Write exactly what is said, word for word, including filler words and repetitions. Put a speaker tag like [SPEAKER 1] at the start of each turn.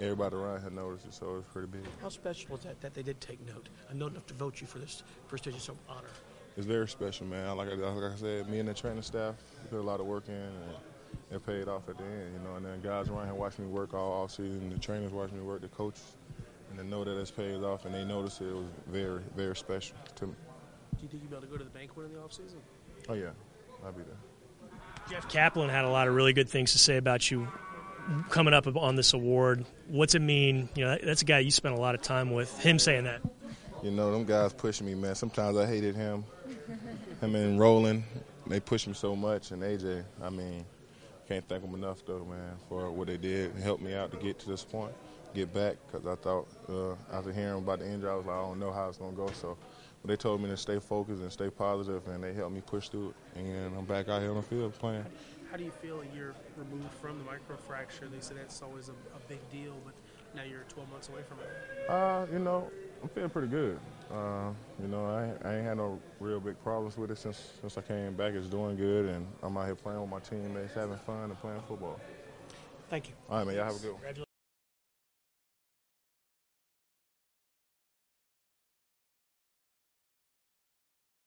[SPEAKER 1] everybody around here noticed it, so it was pretty big.
[SPEAKER 2] How special is that that they did take note, and note enough to vote you for this prestigious honor?
[SPEAKER 1] It's very special, man. Like I, like I said, me and the training staff put a lot of work in, and it paid off at the end, you know. And then guys around here watch me work all offseason. The trainers watch me work, the coaches, and they know that it's paid off, and they notice it, it was very, very special to me.
[SPEAKER 2] Do you think you'll be able to go to the banquet in the offseason?
[SPEAKER 1] Oh, yeah. I'll be there.
[SPEAKER 3] Jeff Kaplan had a lot of really good things to say about you coming up on this award. What's it mean? You know, that's a guy you spent a lot of time with, him saying that.
[SPEAKER 1] You know, them guys pushing me, man. Sometimes I hated him. Him and Roland, they pushed me so much. And A J, I mean, can't thank them enough, though, man, for what they did and helped me out to get to this point, get back, because I thought uh, after hearing about the injury, I was like, I don't know how it's going to go. So but they told me to stay focused and stay positive, and they helped me push through it. And I'm back out here on the field playing.
[SPEAKER 2] How do you feel a year removed from the microfracture? They said that's always a, a big deal, but now you're twelve months away from it.
[SPEAKER 1] Uh, you know, I'm feeling pretty good. Uh, you know, I, I ain't had no real big problems with it since since I came back. It's doing good, and I'm out here playing with my teammates, having fun and playing football.
[SPEAKER 2] Thank you.
[SPEAKER 1] All right, man. Y'all have a good one.